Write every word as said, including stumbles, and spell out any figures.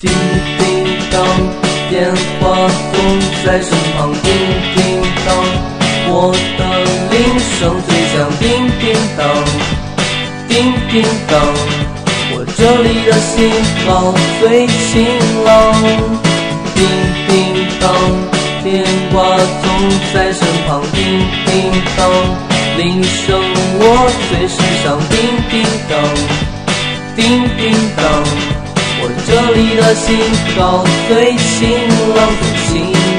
叮叮当，电话总在身旁。叮叮当，我的铃声最响。叮叮当，叮叮当，我这里的信号最晴朗。叮叮当，电话总在身旁。叮叮当，铃声我最时尚。叮叮当，叮叮当，我这里的信号最晴朗，最晴朗。